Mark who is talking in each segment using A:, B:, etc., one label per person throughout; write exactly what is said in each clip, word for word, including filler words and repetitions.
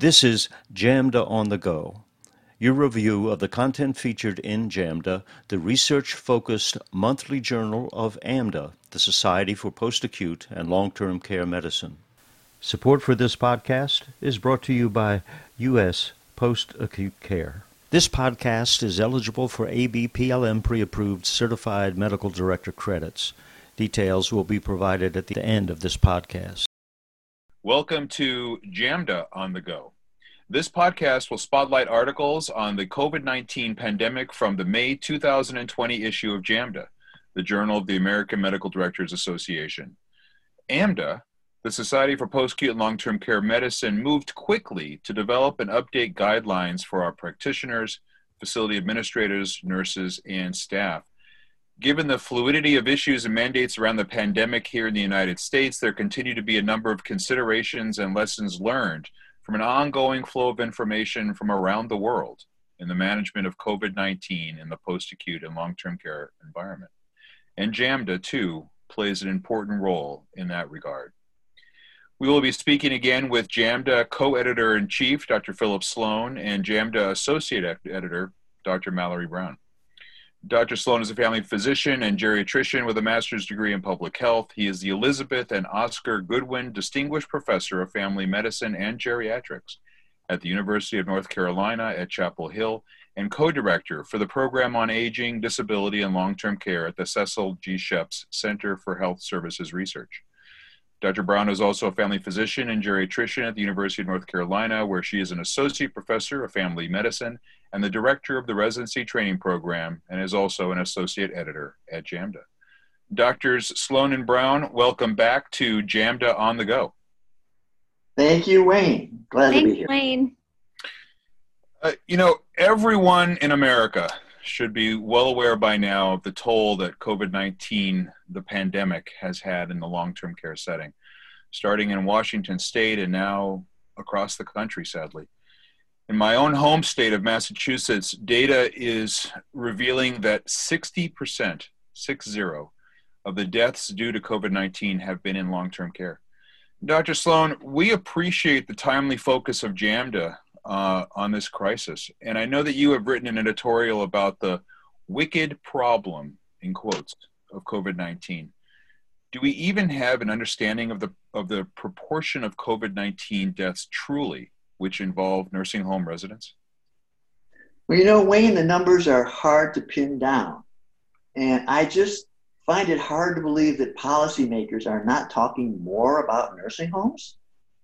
A: This is JAMDA on the Go, your review of the content featured in JAMDA, the research-focused monthly journal of AMDA, the Society for Post-Acute and Long-Term Care Medicine. Support for this podcast is brought to you by U S Post-Acute Care. This podcast is eligible for A B P L M pre-approved Certified Medical Director credits. Details will be provided at the end of this podcast.
B: Welcome to JAMDA on the Go. This podcast will spotlight articles on the COVID nineteen pandemic from the May two thousand twenty issue of JAMDA, the Journal of the American Medical Directors Association. AMDA, the Society for Post-Acute and Long-Term Care Medicine, moved quickly to develop and update guidelines for our practitioners, facility administrators, nurses, and staff. Given the fluidity of issues and mandates around the pandemic here in the United States, there continue to be a number of considerations and lessons learned from an ongoing flow of information from around the world in the management of COVID nineteen in the post-acute and long-term care environment. And JAMDA, too, plays an important role in that regard. We will be speaking again with JAMDA co-editor-in-chief, Doctor Philip Sloan, and JAMDA associate editor, Doctor Mallory Brown. Doctor Sloan is a family physician and geriatrician with a master's degree in public health. He is the Elizabeth and Oscar Goodwin Distinguished Professor of Family Medicine and Geriatrics at the University of North Carolina at Chapel Hill and co-director for the Program on Aging, Disability, and Long-Term Care at the Cecil G. Sheps Center for Health Services Research. Doctor Brown is also a family physician and geriatrician at the University of North Carolina, where she is an associate professor of family medicine and the director of the residency training program, and is also an associate editor at JAMDA. Doctors Sloan and Brown, welcome back to JAMDA on the Go.
C: Thank you, Wayne. Glad
D: Thanks,
C: to be here.
D: Wayne.
B: Uh, you know, everyone in America should be well aware by now of the toll that COVID nineteen, the pandemic, has had in the long-term care setting, starting in Washington State and now across the country, sadly. In my own home state of Massachusetts, data is revealing that sixty percent, six zero, of the deaths due to COVID nineteen have been in long-term care. Doctor Sloan, we appreciate the timely focus of JAMDA uh, on this crisis. And I know that you have written an editorial about the wicked problem, in quotes, of COVID nineteen. Do we even have an understanding of the, of the proportion of COVID nineteen deaths truly which involve nursing home residents?
C: Well, you know, Wayne, the numbers are hard to pin down. And I just find it hard to believe that policymakers are not talking more about nursing homes.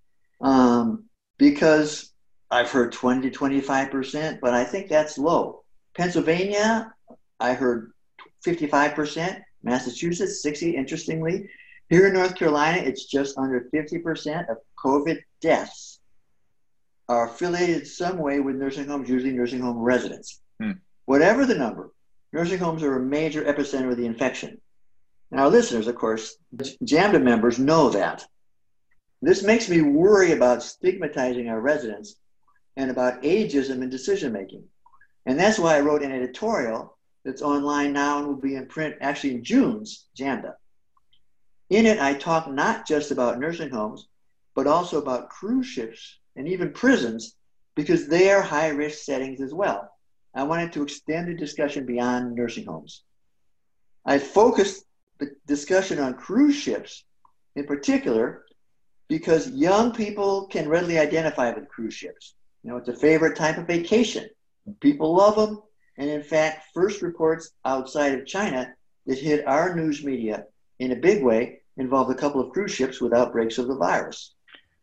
C: Um, because I've heard twenty to twenty-five percent, but I think that's low. Pennsylvania, I heard fifty-five percent. Massachusetts, sixty, interestingly. Here in North Carolina, it's just under fifty percent of COVID deaths are affiliated some way with nursing homes, usually nursing home residents. Hmm. Whatever the number, nursing homes are a major epicenter of the infection. And our listeners, of course, JAMDA members know that. This makes me worry about stigmatizing our residents and about ageism in decision-making. And that's why I wrote an editorial that's online now and will be in print actually in June's JAMDA. In it, I talk not just about nursing homes, but also about cruise ships and even prisons, because they are high-risk settings as well. I wanted to extend the discussion beyond nursing homes. I focused the discussion on cruise ships in particular because young people can readily identify with cruise ships. You know, it's a favorite type of vacation. People love them, and in fact, first reports outside of China that hit our news media in a big way involved a couple of cruise ships with outbreaks of the virus.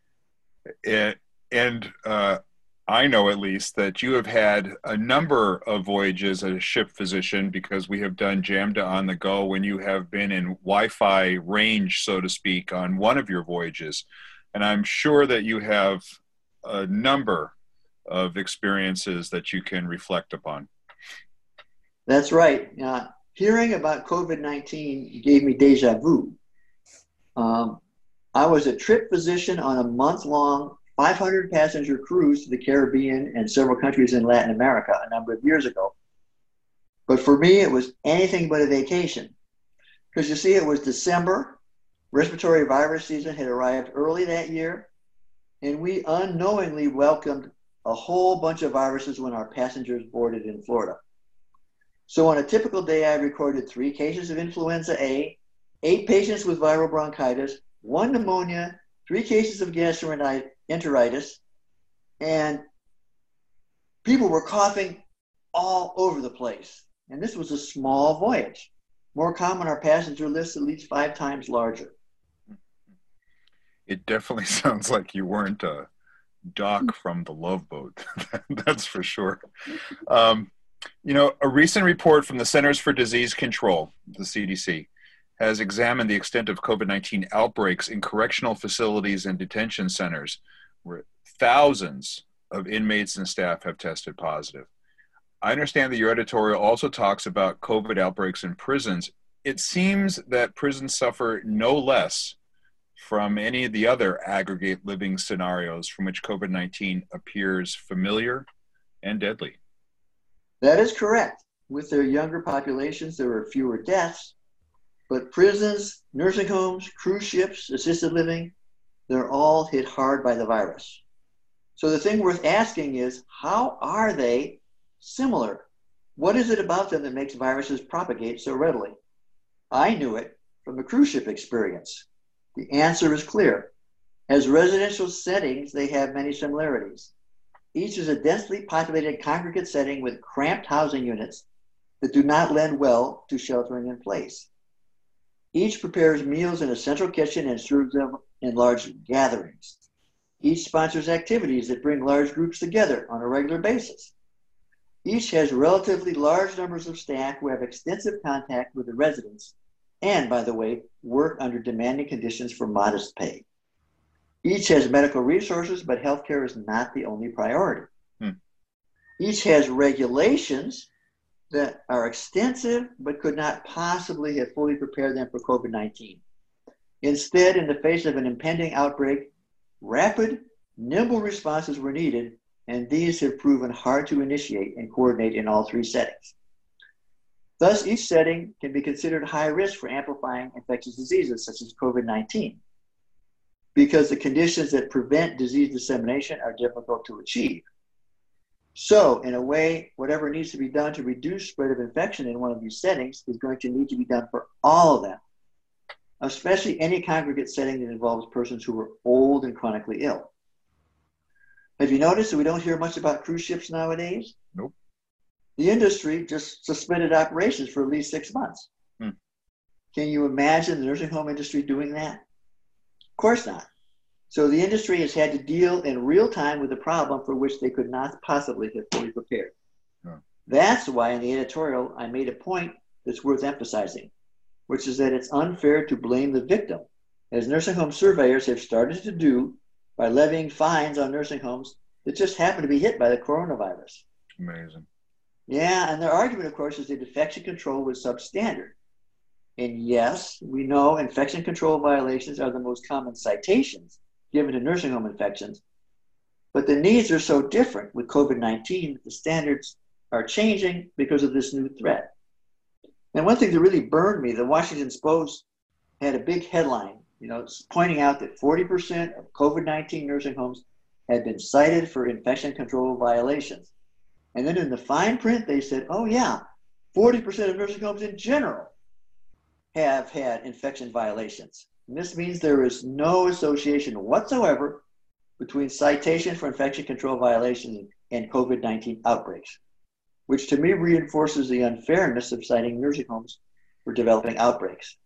B: It- And uh, I know at least that you have had a number of voyages as a ship physician, because we have done JAMDA on the Go when you have been in Wi-Fi range, so to speak, on one of your voyages. And I'm sure that you have a number of experiences that you can reflect upon.
C: That's right. Uh, hearing about COVID nineteen gave me deja vu. Um, I was a trip physician on a month-long five hundred passenger cruise to the Caribbean and several countries in Latin America a number of years ago. But for me, it was anything but a vacation. Because you see, it was December. Respiratory virus season had arrived early that year. and we unknowingly welcomed a whole bunch of viruses when our passengers boarded in Florida. So on a typical day, I recorded three cases of influenza A, eight patients with viral bronchitis, one pneumonia, three cases of gastroenteritis, and people were coughing all over the place. And this was a small voyage. More common, our passenger list at least five times larger.
B: It definitely sounds like you weren't a Doc from the Love Boat. That's for sure. Um, you know, a recent report from the Centers for Disease Control, the C D C, has examined the extent of COVID nineteen outbreaks in correctional facilities and detention centers, where thousands of inmates and staff have tested positive. I understand that your editorial also talks about COVID outbreaks in prisons. It seems that prisons suffer no less from any of the other aggregate living scenarios from which COVID nineteen appears familiar and deadly.
C: That is correct. With their younger populations, there are fewer deaths, but prisons, nursing homes, cruise ships, assisted living, they're all hit hard by the virus. So the thing worth asking is, how are they similar? What is it about them that makes viruses propagate so readily? I knew it from the cruise ship experience. The answer is clear. As residential settings, they have many similarities. Each is a densely populated congregate setting with cramped housing units that do not lend well to sheltering in place. Each prepares meals in a central kitchen and serves them in large gatherings. Each sponsors activities that bring large groups together on a regular basis. Each has relatively large numbers of staff who have extensive contact with the residents and, by the way, work under demanding conditions for modest pay. Each has medical resources, but healthcare is not the only priority. Hmm. Each has regulations that are extensive, but could not possibly have fully prepared them for COVID nineteen. Instead, in the face of an impending outbreak, rapid, nimble responses were needed, and these have proven hard to initiate and coordinate in all three settings. Thus, each setting can be considered high risk for amplifying infectious diseases such as COVID nineteen, because the conditions that prevent disease dissemination are difficult to achieve. So, in a way, whatever needs to be done to reduce spread of infection in one of these settings is going to need to be done for all of them, especially any congregate setting that involves persons who are old and chronically ill. Have you noticed that we don't hear much about cruise ships nowadays?
B: Nope.
C: The industry just suspended operations for at least six months. Hmm. Can you imagine the nursing home industry doing that? Of course not. So the industry has had to deal in real time with a problem for which they could not possibly have fully prepared. Hmm. That's why in the editorial I made a point that's worth emphasizing, which is that it's unfair to blame the victim, as nursing home surveyors have started to do by levying fines on nursing homes that just happen to be hit by the coronavirus.
B: Amazing.
C: Yeah, and their argument, of course, is that infection control was substandard. And yes, we know infection control violations are the most common citations given to nursing home infections, but the needs are so different with COVID nineteen that the standards are changing because of this new threat. And one thing that really burned me, the Washington Post had a big headline, you know, pointing out that forty percent of COVID nineteen nursing homes had been cited for infection control violations. And then in the fine print, they said, oh yeah, forty percent of nursing homes in general have had infection violations. And this means there is no association whatsoever between citation for infection control violations and COVID nineteen outbreaks, which to me reinforces the unfairness of citing nursing homes for developing outbreaks.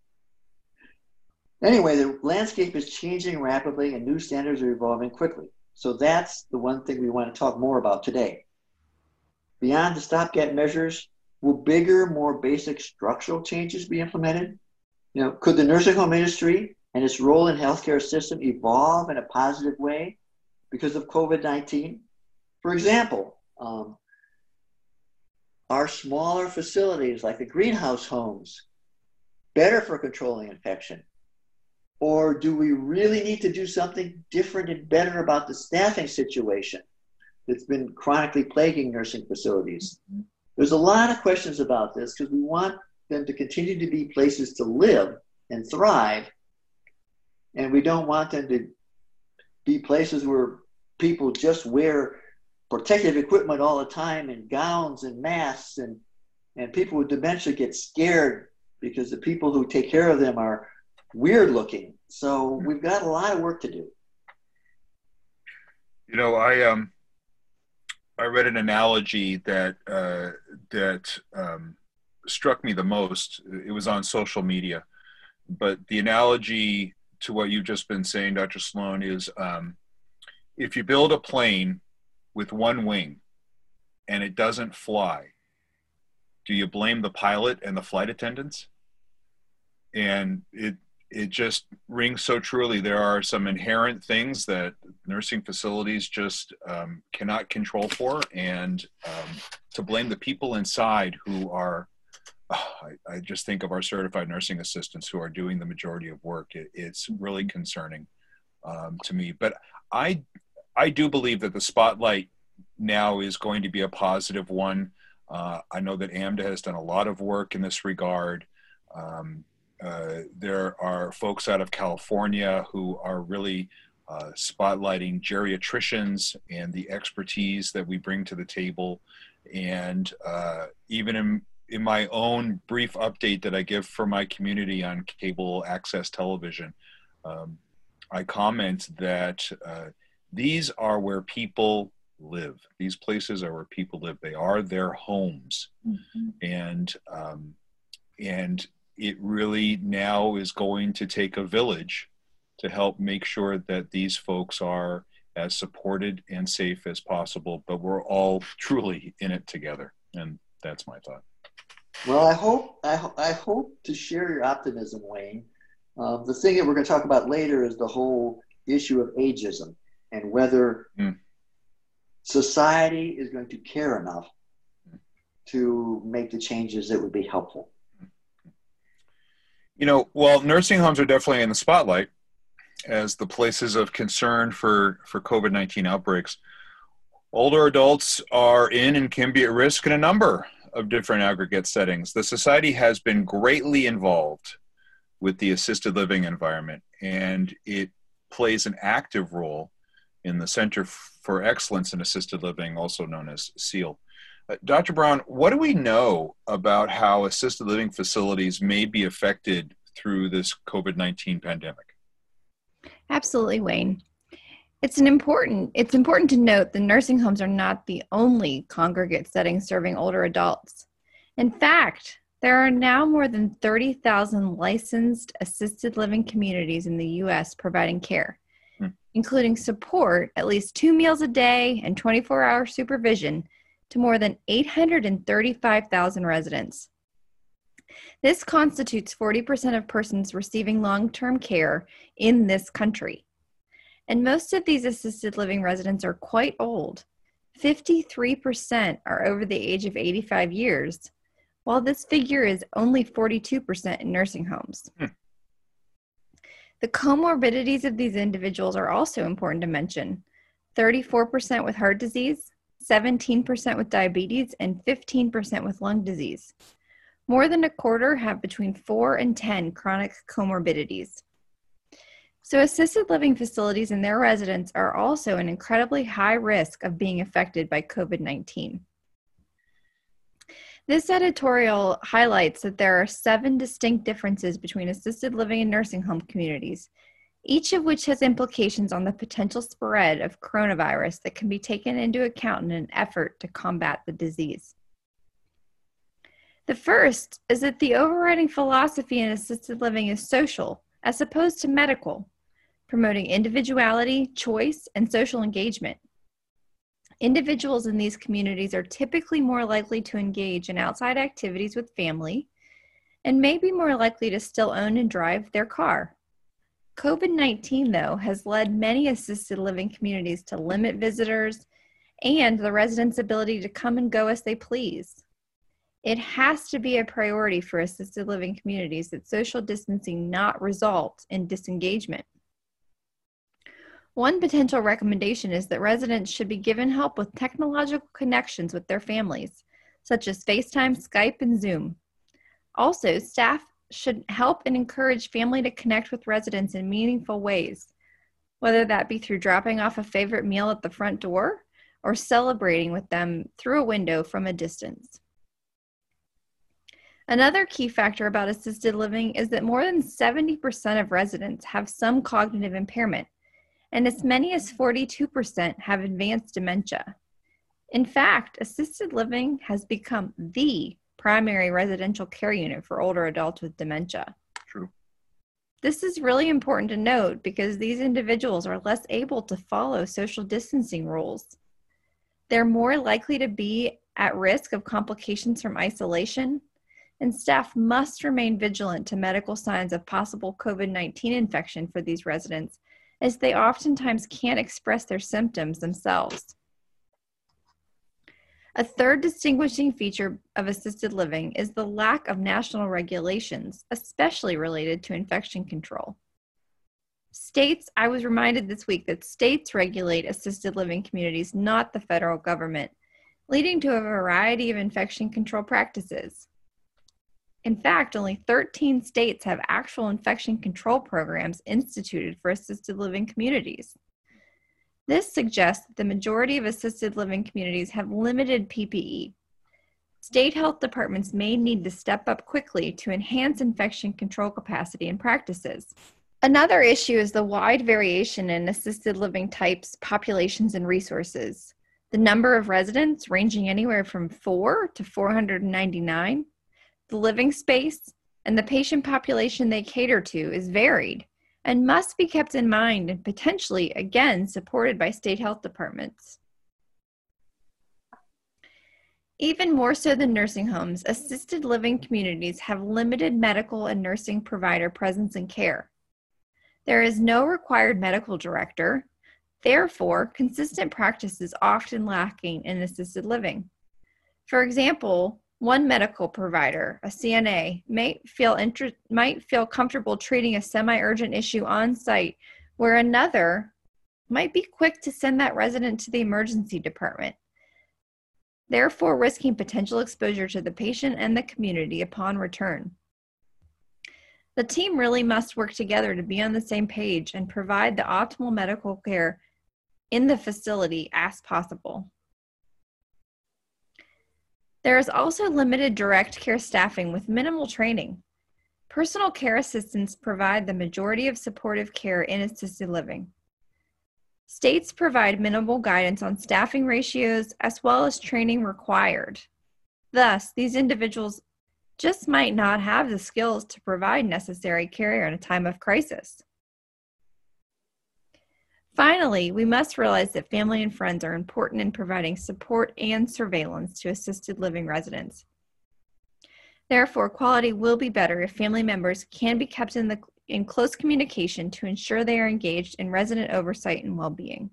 C: Anyway, the landscape is changing rapidly and new standards are evolving quickly. So that's the one thing we want to talk more about today. Beyond the stopgap measures, will bigger, more basic structural changes be implemented? You know, could the nursing home industry and its role in healthcare system evolve in a positive way because of COVID nineteen? For example, um, are smaller facilities like the greenhouse homes better for controlling infection? Or do we really need to do something different and better about the staffing situation that's been chronically plaguing nursing facilities? There's a lot of questions about this because we want them to continue to be places to live and thrive, and we don't want them to be places where people just wear protective equipment all the time and gowns and masks, and, and people with dementia get scared because the people who take care of them are weird looking. So we've got a lot of work to do.
B: You know, I um, I read an analogy that uh, that um, struck me the most. It was on social media, but the analogy to what you've just been saying, Doctor Sloan, is um, if you build a plane with one wing and it doesn't fly, do you blame the pilot and the flight attendants? And it it just rings so truly. There are some inherent things that nursing facilities just um, cannot control for, and um, to blame the people inside who are, oh, I, I just think of our certified nursing assistants who are doing the majority of work. It, it's really concerning um, to me. But I, I do believe that the spotlight now is going to be a positive one. Uh, I know that AMDA has done a lot of work in this regard. Um, Uh, there are folks out of California who are really uh, spotlighting geriatricians and the expertise that we bring to the table. And uh, even in, in my own brief update that I give for my community on cable access television, um, I comment that uh, these are where people live. These places are where people live. They are their homes. Mm-hmm. And, um, and it really now is going to take a village to help make sure that these folks are as supported and safe as possible, but we're all truly in it together. And that's my thought.
C: Well, I hope, I, ho- I hope to share your optimism, Wayne. Uh, the thing that we're going to talk about later is the whole issue of ageism and whether mm. society is going to care enough to make the changes that would be helpful.
B: You know, well, nursing homes are definitely in the spotlight as the places of concern for, for COVID nineteen outbreaks. Older adults are in and can be at risk in a number of different aggregate settings. The society has been greatly involved with the assisted living environment, and it plays an active role in the Center for Excellence in Assisted Living, also known as SEAL. Uh, Doctor Brown, what do we know about how assisted living facilities may be affected through this COVID nineteen pandemic?
D: Absolutely, Wayne. It's an important, it's important to note that nursing homes are not the only congregate setting serving older adults. In fact, there are now more than thirty thousand licensed assisted living communities in the U S providing care, hmm. including support, at least two meals a day, and twenty-four hour supervision to more than eight hundred thirty-five thousand residents. This constitutes forty percent of persons receiving long-term care in this country. And most of these assisted living residents are quite old. fifty-three percent are over the age of eighty-five years, while this figure is only forty-two percent in nursing homes. Hmm. The comorbidities of these individuals are also important to mention. thirty-four percent with heart disease, seventeen percent with diabetes, and fifteen percent with lung disease. More than a quarter have between four and ten chronic comorbidities. So assisted living facilities and their residents are also an incredibly high risk of being affected by COVID nineteen. This editorial highlights that there are seven distinct differences between assisted living and nursing home communities, each of which has implications on the potential spread of coronavirus that can be taken into account in an effort to combat the disease. The first is that the overriding philosophy in assisted living is social, as opposed to medical, promoting individuality, choice, and social engagement. Individuals in these communities are typically more likely to engage in outside activities with family and may be more likely to still own and drive their car. COVID nineteen, though, has led many assisted living communities to limit visitors and the residents' ability to come and go as they please. It has to be a priority for assisted living communities that social distancing not result in disengagement. One potential recommendation is that residents should be given help with technological connections with their families, such as FaceTime, Skype, and Zoom. Also, staff should help and encourage family to connect with residents in meaningful ways, whether that be through dropping off a favorite meal at the front door or celebrating with them through a window from a distance. Another key factor about assisted living is that more than seventy percent of residents have some cognitive impairment, and as many as forty-two percent have advanced dementia. In fact, assisted living has become the primary residential care unit for older adults with dementia.
B: True.
D: This is really important to note because these individuals are less able to follow social distancing rules. They're more likely to be at risk of complications from isolation, and staff must remain vigilant to medical signs of possible COVID nineteen infection for these residents, as they oftentimes can't express their symptoms themselves. A third distinguishing feature of assisted living is the lack of national regulations, especially related to infection control. States, I was reminded this week that states regulate assisted living communities, not the federal government, leading to a variety of infection control practices. In fact, only thirteen states have actual infection control programs instituted for assisted living communities. This suggests that the majority of assisted living communities have limited P P E. State health departments may need to step up quickly to enhance infection control capacity and practices. Another issue is the wide variation in assisted living types, populations, and resources. The number of residents ranging anywhere from four to four hundred ninety-nine. The living space and the patient population they cater to is varied and must be kept in mind and potentially, again, supported by state health departments. Even more so than nursing homes, assisted living communities have limited medical and nursing provider presence and care. There is no required medical director. Therefore, consistent practice is often lacking in assisted living. For example, one medical provider, a C N A, might feel, inter- might feel comfortable treating a semi-urgent issue on site, where another might be quick to send that resident to the emergency department, therefore risking potential exposure to the patient and the community upon return. The team really must work together to be on the same page and provide the optimal medical care in the facility as possible. There is also limited direct care staffing with minimal training. Personal care assistants provide the majority of supportive care in assisted living. States provide minimal guidance on staffing ratios as well as training required. Thus, these individuals just might not have the skills to provide necessary care in a time of crisis. Finally, we must realize that family and friends are important in providing support and surveillance to assisted living residents. Therefore, quality will be better if family members can be kept in, the, in close communication to ensure they are engaged in resident oversight and well-being.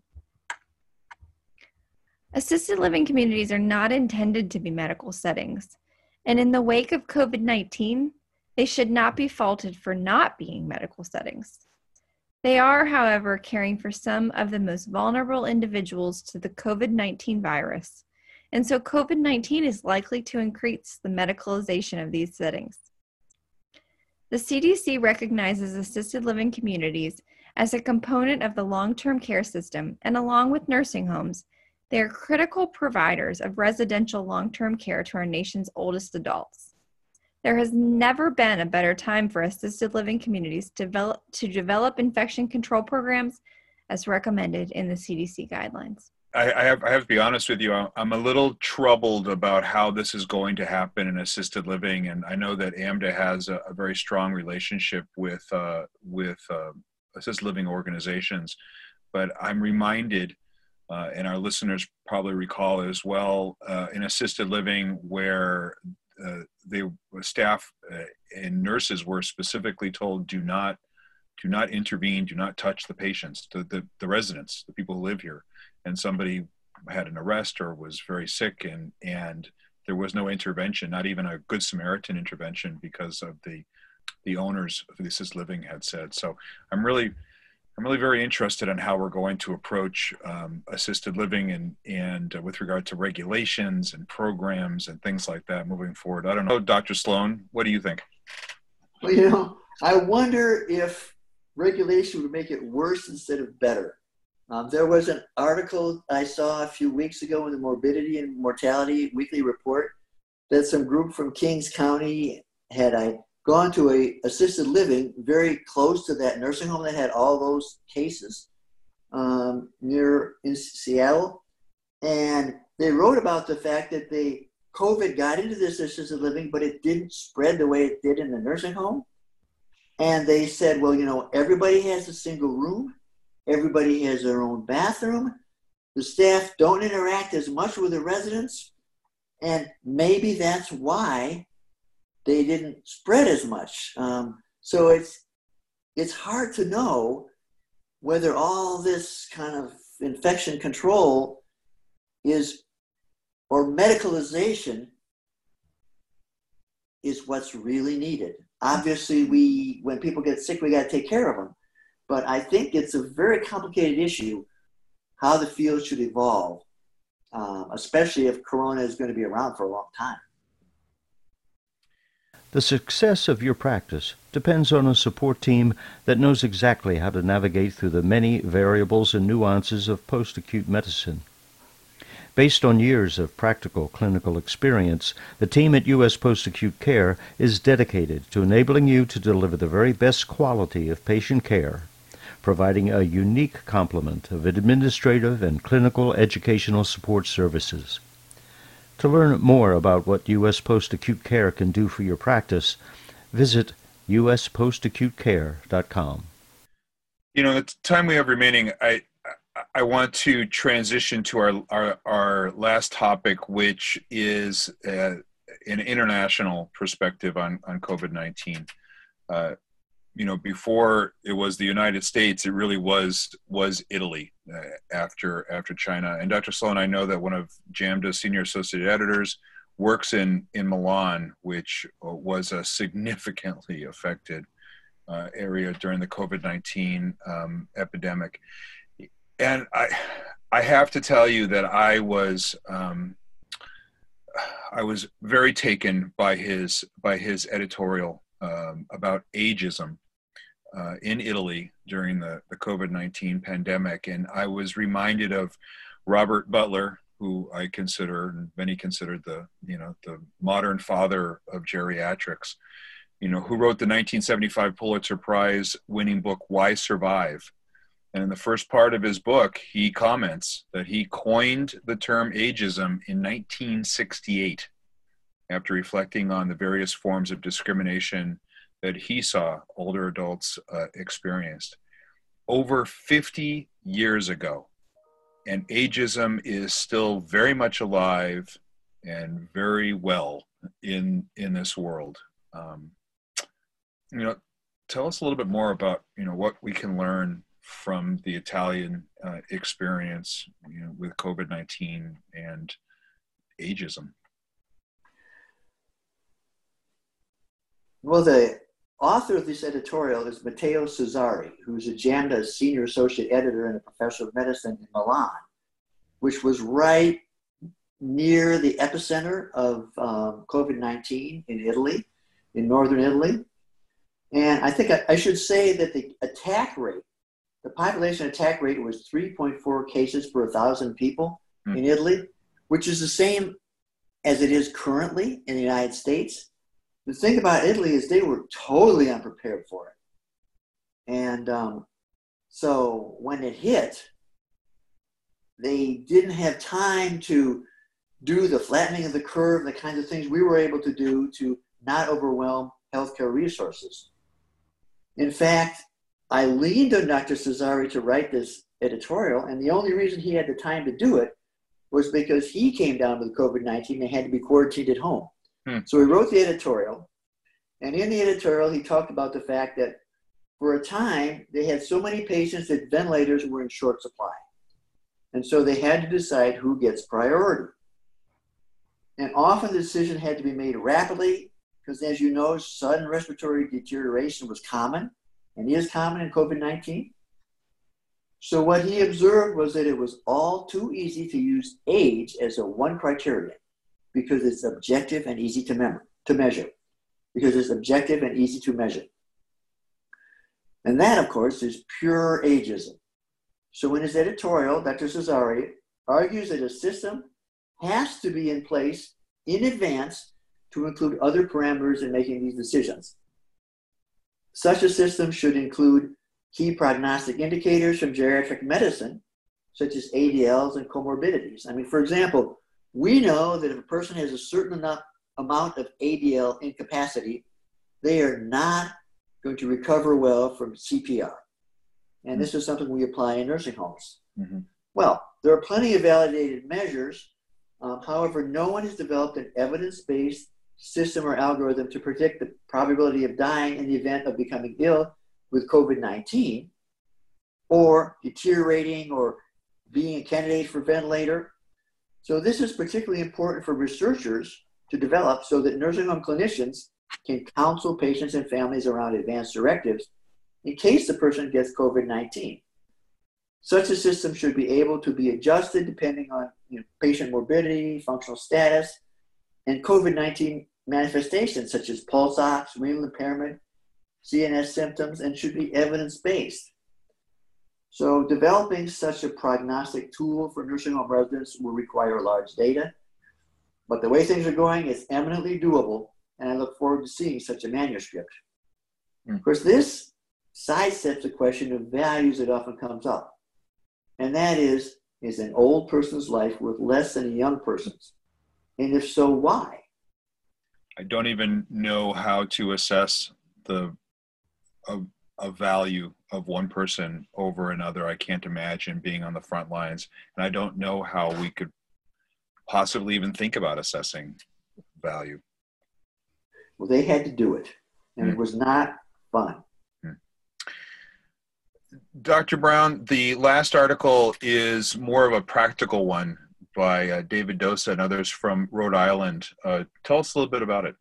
D: Assisted living communities are not intended to be medical settings, and in the wake of COVID nineteen, they should not be faulted for not being medical settings. They are, however, caring for some of the most vulnerable individuals to the COVID nineteen virus, and so COVID nineteen is likely to increase the medicalization of these settings. The C D C recognizes assisted living communities as a component of the long-term care system, and along with nursing homes, they are critical providers of residential long-term care to our nation's oldest adults. There has never been a better time for assisted living communities to develop, to develop infection control programs as recommended in the C D C guidelines.
B: I, I, have, I have to be honest with you, I'm a little troubled about how this is going to happen in assisted living, and I know that AMDA has a, a very strong relationship with, uh, with uh, assisted living organizations, but I'm reminded, uh, and our listeners probably recall as well, uh, in assisted living where Uh, they staff uh, and nurses were specifically told, do not do not intervene, do not touch the patients, the, the the residents, the people who live here. And somebody had an arrest or was very sick, and and there was no intervention, not even a Good Samaritan intervention, because of the the owners of the assisted living had said. So I'm really I'm really very interested in how we're going to approach um, assisted living and, and uh, with regard to regulations and programs and things like that moving forward. I don't know, Doctor Sloan, what do you think?
C: Well, you know, I wonder if regulation would make it worse instead of better. Um, there was an article I saw a few weeks ago in the Morbidity and Mortality Weekly Report that some group from Kings County had I gone to a assisted living very close to that nursing home that had all those cases um, near in Seattle. And they wrote about the fact that they COVID got into this assisted living, but it didn't spread the way it did in the nursing home. And they said, well, you know, everybody has a single room. Everybody has their own bathroom. The staff don't interact as much with the residents. And maybe that's why they didn't spread as much. Um, so it's, it's hard to know whether all this kind of infection control is, or medicalization is what's really needed. Obviously, we when people get sick, we got to take care of them. But I think it's a very complicated issue how the field should evolve, um, especially if Corona is going to be around for a long time.
A: The success of your practice depends on a support team that knows exactly how to navigate through the many variables and nuances of post-acute medicine. Based on years of practical clinical experience, the team at U S Post-Acute Care is dedicated to enabling you to deliver the very best quality of patient care, providing a unique complement of administrative and clinical educational support services. To learn more about what U S Post-Acute Care can do for your practice, visit u s post acute care dot com.
B: You know, the time we have remaining, I I want to transition to our our, our last topic, which is uh, an international perspective on, on COVID nineteen. Uh, you know, before it was the United States, it really was was Italy uh, after after China. And Doctor Sloan, I know that one of JAMDA's senior associate editors works in, in Milan, which was a significantly affected uh, area during the COVID nineteen um, epidemic. And I, I have to tell you that I was, um, I was very taken by his by his editorial um, about ageism uh, in Italy during the, the COVID nineteen pandemic, and I was reminded of Robert Butler, who I consider, and many consider the you know the modern father of geriatrics, you know, who wrote the nineteen seventy-five Pulitzer Prize winning book Why Survive. And in the first part of his book, he comments that he coined the term ageism in nineteen sixty-eight after reflecting on the various forms of discrimination that he saw older adults uh, experienced. Over fifty years ago, and ageism is still very much alive and very well in in this world. Um, you know, tell us a little bit more about you know what we can learn from the Italian uh, experience, you know, with COVID nineteen and ageism.
C: Well, the author of this editorial is Matteo Cesari, who's a JAMDA senior associate editor and a professor of medicine in Milan, which was right near the epicenter of um, COVID nineteen in Italy, in northern Italy. And I think I, I should say that the attack rate, the population attack rate was three point four cases per one thousand people mm. in Italy, which is the same as it is currently in the United States. The thing about Italy is they were totally unprepared for it. And um, so when it hit, they didn't have time to do the flattening of the curve, the kinds of things we were able to do to not overwhelm healthcare resources. In fact, I leaned on Doctor Cesari to write this editorial, and the only reason he had the time to do it was because he came down with COVID nineteen and had to be quarantined at home. Hmm. So he wrote the editorial, and in the editorial, he talked about the fact that for a time, they had so many patients that ventilators were in short supply. And so they had to decide who gets priority. And often the decision had to be made rapidly, because as you know, sudden respiratory deterioration was common, and is common in COVID nineteen. So what he observed was that it was all too easy to use age as a one criterion, because it's objective and easy to, mem- to measure. Because it's objective and easy to measure. And that, of course, is pure ageism. So in his editorial, Doctor Cesari argues that a system has to be in place in advance to include other parameters in making these decisions. Such a system should include key prognostic indicators from geriatric medicine, such as A D Ls and comorbidities. I mean, for example, we know that if a person has a certain enough amount of A D L incapacity, they are not going to recover well from C P R. And this is something we apply in nursing homes. Mm-hmm. Well, there are plenty of validated measures. Um, however, no one has developed an evidence-based system or algorithm to predict the probability of dying in the event of becoming ill with COVID nineteen, or deteriorating, or being a candidate for ventilator. So this is particularly important for researchers to develop so that nursing home clinicians can counsel patients and families around advanced directives in case the person gets COVID nineteen. Such a system should be able to be adjusted depending on you know, patient morbidity, functional status, and COVID nineteen manifestations such as pulse ox, renal impairment, C N S symptoms, and should be evidence-based. So developing such a prognostic tool for nursing home residents will require large data, but the way things are going, it's eminently doable, and I look forward to seeing such a manuscript. Mm. Of course, this sidesteps the question of values that often comes up, and that is, is an old person's life worth less than a young person's? And if so, why?
B: I don't even know how to assess the a, a value of one person over another. I can't imagine being on the front lines, and I don't know how we could possibly even think about assessing value.
C: Well, they had to do it, and mm. it was not fun. Mm.
B: Doctor Brown, the last article is more of a practical one by uh, David Dosa and others from Rhode Island. Uh, tell us a little bit about it.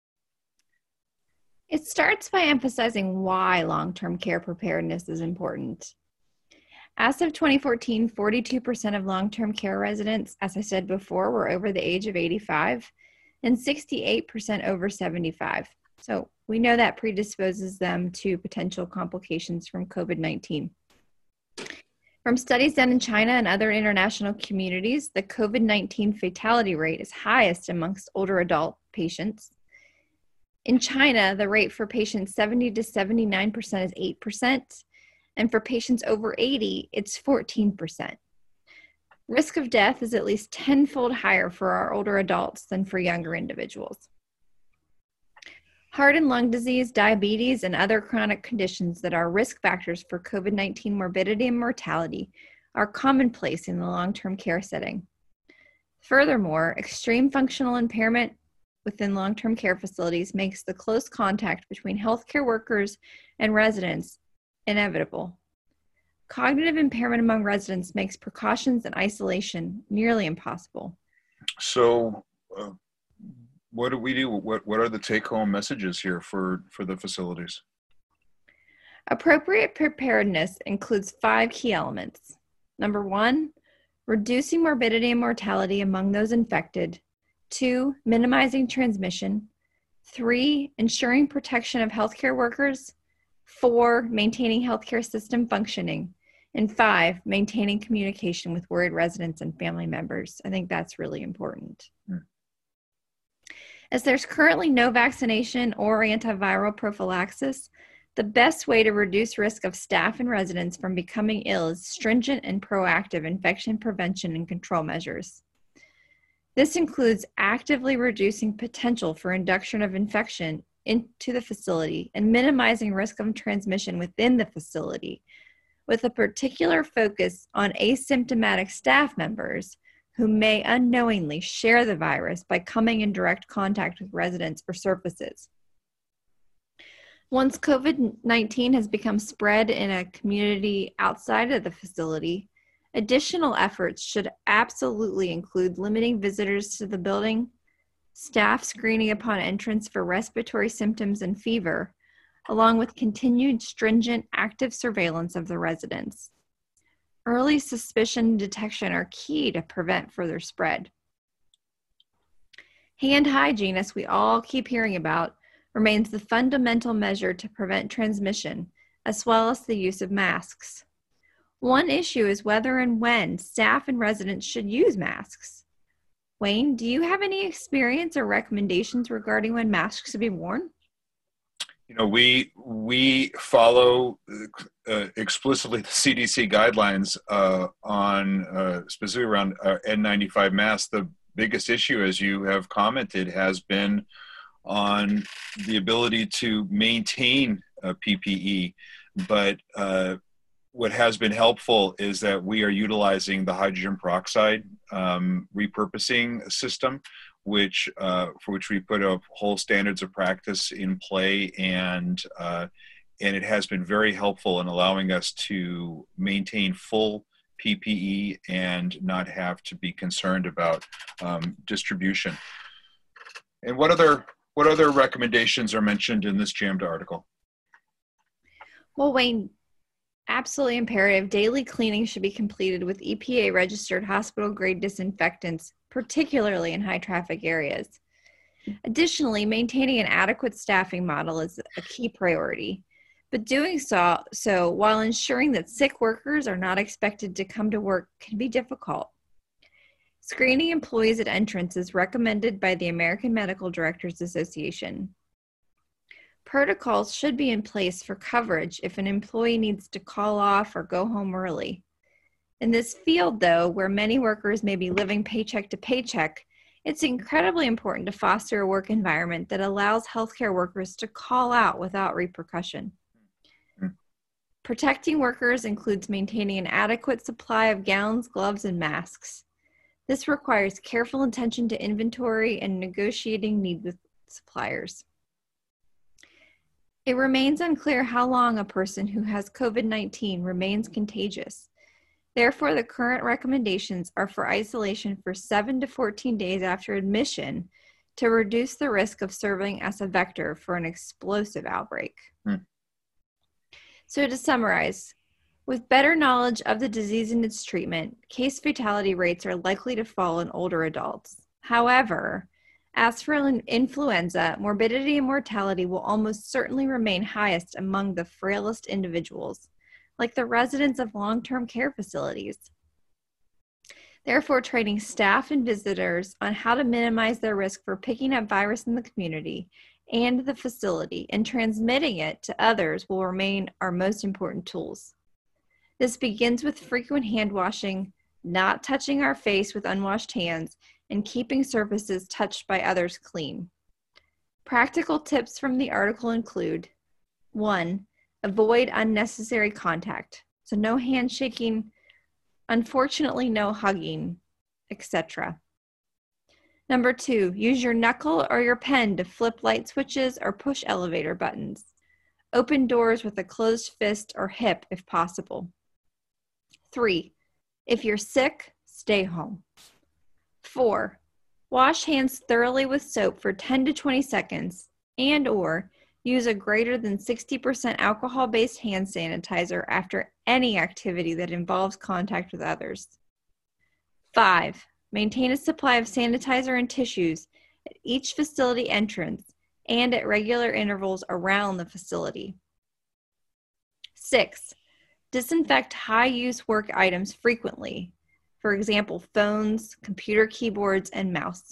D: It starts by emphasizing why long-term care preparedness is important. As of twenty fourteen, forty-two percent of long-term care residents, as I said before, were over the age of eighty-five, and sixty-eight percent over seventy-five. So we know that predisposes them to potential complications from COVID nineteen. From studies done in China and other international communities, the COVID nineteen fatality rate is highest amongst older adult patients. In China, the rate for patients seventy to seventy-nine percent is eight percent, and for patients over eighty, it's fourteen percent. Risk of death is at least tenfold higher for our older adults than for younger individuals. Heart and lung disease, diabetes, and other chronic conditions that are risk factors for COVID nineteen morbidity and mortality are commonplace in the long-term care setting. Furthermore, extreme functional impairment within long-term care facilities makes the close contact between healthcare workers and residents inevitable. Cognitive impairment among residents makes precautions and isolation nearly impossible.
B: So, uh, what do we do? What What are the take-home messages here for, for the facilities?
D: Appropriate preparedness includes five key elements. Number one, reducing morbidity and mortality among those infected. Two, minimizing transmission. Three, ensuring protection of healthcare workers. Four, maintaining healthcare system functioning. And five, maintaining communication with worried residents and family members. I think that's really important. Mm. As there's currently no vaccination or antiviral prophylaxis, the best way to reduce risk of staff and residents from becoming ill is stringent and proactive infection prevention and control measures. This includes actively reducing potential for induction of infection into the facility and minimizing risk of transmission within the facility, with a particular focus on asymptomatic staff members who may unknowingly share the virus by coming in direct contact with residents or surfaces. Once COVID nineteen has become spread in a community outside of the facility, additional efforts should absolutely include limiting visitors to the building, staff screening upon entrance for respiratory symptoms and fever, along with continued stringent active surveillance of the residents. Early suspicion and detection are key to prevent further spread. Hand hygiene, as we all keep hearing about, remains the fundamental measure to prevent transmission, as well as the use of masks. One issue is whether and when staff and residents should use masks. Wayne, do you have any experience or recommendations regarding when masks should be worn?
B: You know, we we follow uh, explicitly the C D C guidelines uh, on uh, specifically around uh, N ninety-five masks. The biggest issue, as you have commented, has been on the ability to maintain uh, P P E. But uh, what has been helpful is that we are utilizing the hydrogen peroxide um, repurposing system, which uh, for which we put a whole standards of practice in play, and uh, and it has been very helpful in allowing us to maintain full P P E and not have to be concerned about um, distribution. And what other what other recommendations are mentioned in this JAMDA article?
D: Well, Wayne, absolutely imperative. Daily cleaning should be completed with E P A registered hospital grade disinfectants, particularly in high traffic areas. Additionally, maintaining an adequate staffing model is a key priority, but doing so, so while ensuring that sick workers are not expected to come to work can be difficult. Screening employees at entrance is recommended by the American Medical Directors Association. Protocols should be in place for coverage if an employee needs to call off or go home early. In this field, though, where many workers may be living paycheck to paycheck, it's incredibly important to foster a work environment that allows healthcare workers to call out without repercussion. Mm. Protecting workers includes maintaining an adequate supply of gowns, gloves, and masks. This requires careful attention to inventory and negotiating needs with suppliers. It remains unclear how long a person who has COVID nineteen remains contagious. Therefore, the current recommendations are for isolation for seven to fourteen days after admission to reduce the risk of serving as a vector for an explosive outbreak. Hmm. So to summarize, with better knowledge of the disease and its treatment, case fatality rates are likely to fall in older adults. However, as for influenza, morbidity and mortality will almost certainly remain highest among the frailest individuals, like the residents of long-term care facilities. Therefore, training staff and visitors on how to minimize their risk for picking up virus in the community and the facility and transmitting it to others will remain our most important tools. This begins with frequent hand washing, not touching our face with unwashed hands, and keeping surfaces touched by others clean. Practical tips from the article include: one, avoid unnecessary contact. So no handshaking, unfortunately no hugging, et cetera. Number two, use your knuckle or your pen to flip light switches or push elevator buttons. Open doors with a closed fist or hip if possible. Three, if you're sick, stay home. Four, wash hands thoroughly with soap for ten to twenty seconds and or use a greater than sixty percent alcohol-based hand sanitizer after any activity that involves contact with others. Five, maintain a supply of sanitizer and tissues at each facility entrance and at regular intervals around the facility. Six, disinfect high-use work items frequently. For example, phones, computer keyboards, and mouse.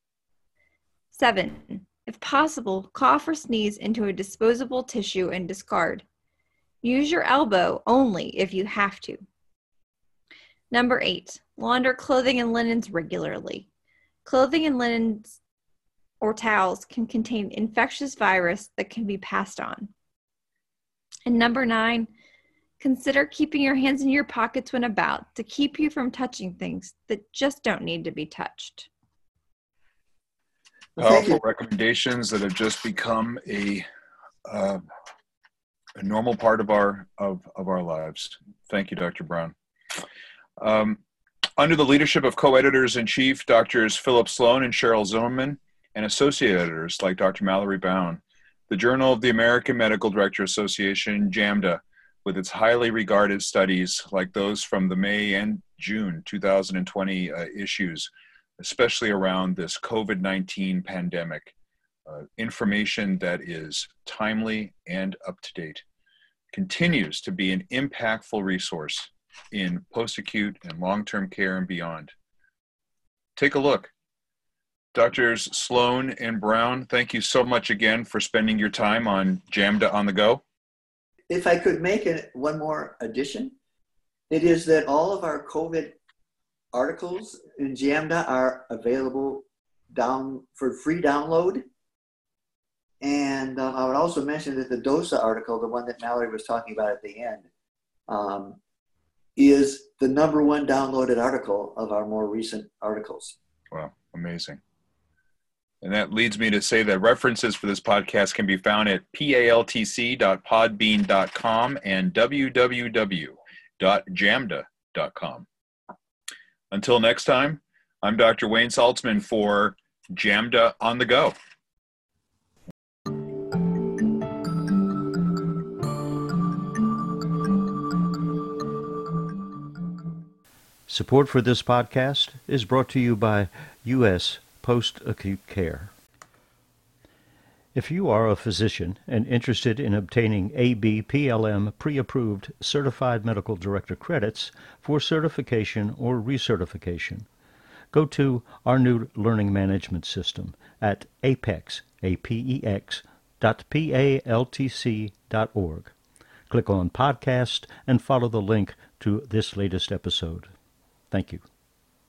D: Seven, if possible, cough or sneeze into a disposable tissue and discard. Use your elbow only if you have to. Number eight, launder clothing and linens regularly. Clothing and linens or towels can contain infectious virus that can be passed on. And number nine, consider keeping your hands in your pockets when about to keep you from touching things that just don't need to be touched.
B: Powerful recommendations that have just become a, uh, a normal part of our of, of our lives. Thank you, Doctor Brown. Um, under the leadership of co-editors-in-chief, Doctors Philip Sloan and Cheryl Zimmerman, and associate editors like Doctor Mallory Bown, the Journal of the American Medical Directors Association, JAMDA, with its highly regarded studies like those from the May and June two thousand twenty uh, issues, especially around this COVID nineteen pandemic, uh, information that is timely and up to date. continues to be an impactful resource in post-acute and long-term care and beyond. Take a look. Doctors Sloan and Brown, thank you so much again for spending your time on JAMDA on the Go.
C: If I could make it one more addition, it is that all of our COVID articles in JAMDA are available down for free download. And um, I would also mention that the DOSA article, the one that Mallory was talking about at the end, um, is the number one downloaded article of our more recent articles.
B: Wow, amazing. And that leads me to say that references for this podcast can be found at paltc dot podbean dot com and w w w dot jamda dot com. Until next time, I'm Doctor Wayne Saltzman for JAMDA on the Go.
A: Support for this podcast is brought to you by U S Post-Acute Care. If you are a physician and interested in obtaining A B P L M pre-approved Certified Medical Director credits for certification or recertification, go to our new learning management system at apex, A P E X, dot P A L T C dot org. Click on Podcast and follow the link to this latest episode. Thank you.